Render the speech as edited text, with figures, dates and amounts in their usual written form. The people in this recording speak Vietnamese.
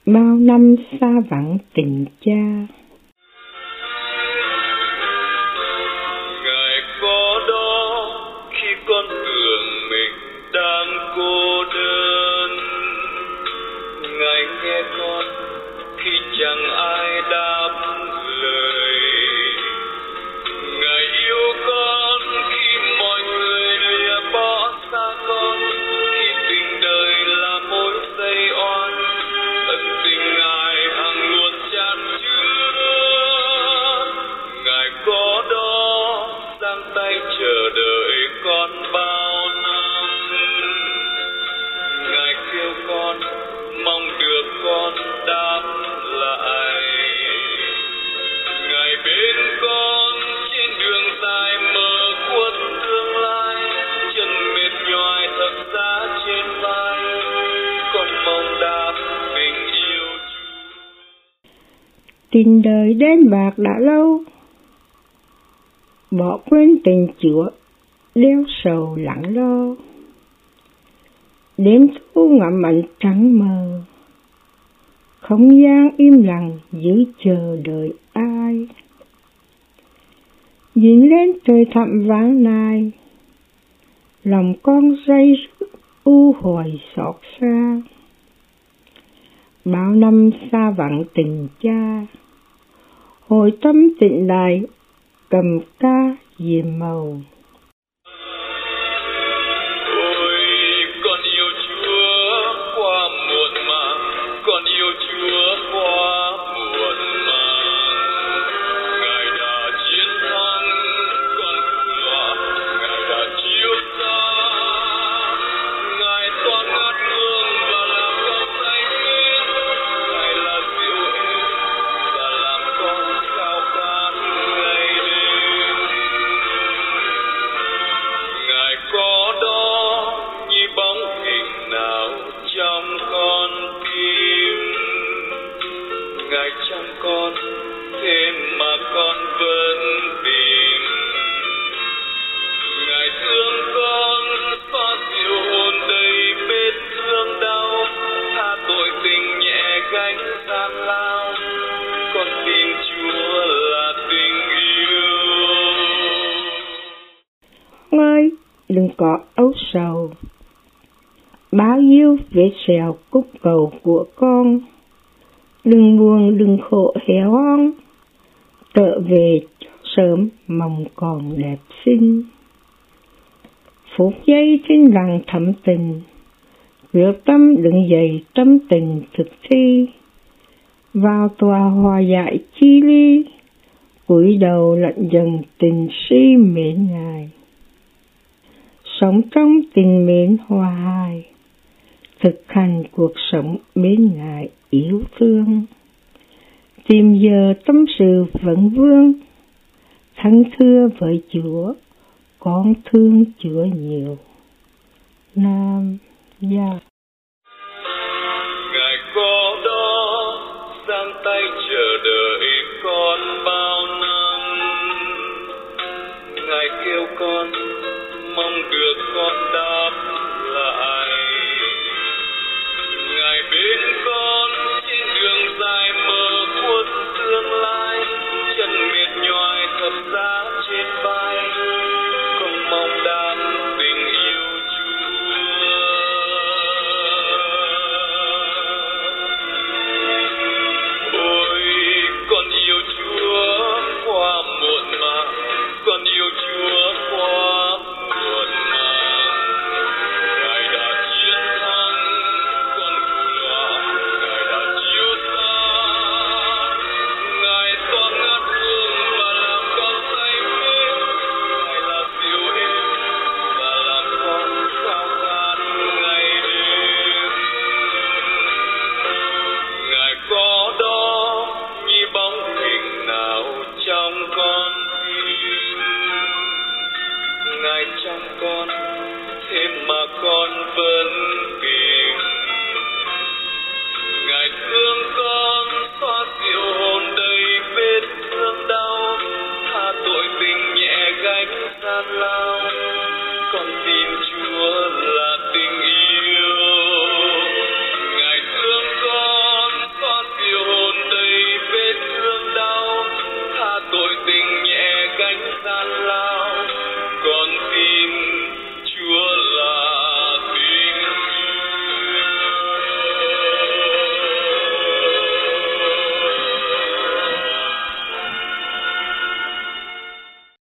bao năm xa vắng tình cha. Ngài có đó khi con tưởng mình đang cô đơn, Ngài nghe con khi chẳng ai đáp lời, Ngài yêu con khi mọi người lìa bỏ xa con, khi tình đời là mối dây oan, ân tình Ngài hằng luôn chan chứa. Ngài có đó giang tay chờ đợi con bao năm, Ngài kêu con mong được con đáp lại, Ngài bên con trên đường dài mờ khuất tương lai, chân mệt nhoài thập giá trên vai, con mong đáp tình yêu Chúa. Tình đời đến bạc đã lâu, bỏ quên tình Chúa, đeo sầu lặng lo. Đêm thu ngậm ảnh trắng mờ, không gian im lặng giữ chờ đợi ai. Nhìn lên trời thẳm vắng này, lòng con day dứt u hoài xót xa. Bao năm xa vắng tình cha, hồi tâm tỉnh lại cầm ca diệm màu. Ôi con yêu Chúa qua muộn màng, con yêu Chúa qua muộn màng, Ngài đã chiến thắng con cửa, Ngài đã chiếu sáng, Ngài toan ngát hương và làm con say mến, Ngài là dịu êm và làm con khao khát ngày đêm. Ngài có đó như bóng hình nào trong con tim, Ngài chăm con thêm mà con vẫn tìm, Ngài thương con xoa dịu hồn đầy vết thương đau, tha tội tình nhẹ gánh gian lao, con tin Chúa là tình yêu. Ông ơi, đừng có âu sầu, bao nhiêu vết sẹo cúc cầu của con. Đừng buồn, đừng khổ héo hon, trở về sớm mong còn đẹp xinh. Phút giây trên lòng thầm tình, quyết tâm đứng dậy tâm tình thực thi. Vào tòa hòa giải chi ly, cúi đầu lạnh dần tình si mến Ngài. Sống trong tình mến hòa hài, thực hành cuộc sống bên Ngài yêu thương. Tìm giờ tâm sự vẫn vương, thân thưa với Chúa, con thương Chúa nhiều. Nam Gia. Ngài có đó giang tay chờ đợi con bao năm, Ngài kêu con mong được con đáp lại, Ngài bên con trên đường dài mờ khuất tương lai, chân mệt nhoài thập giá trên vai, con mong đáp tình yêu Chúa. Ôi con yêu Chúa qua muộn màng, con yêu Chúa qua cánh gian lao.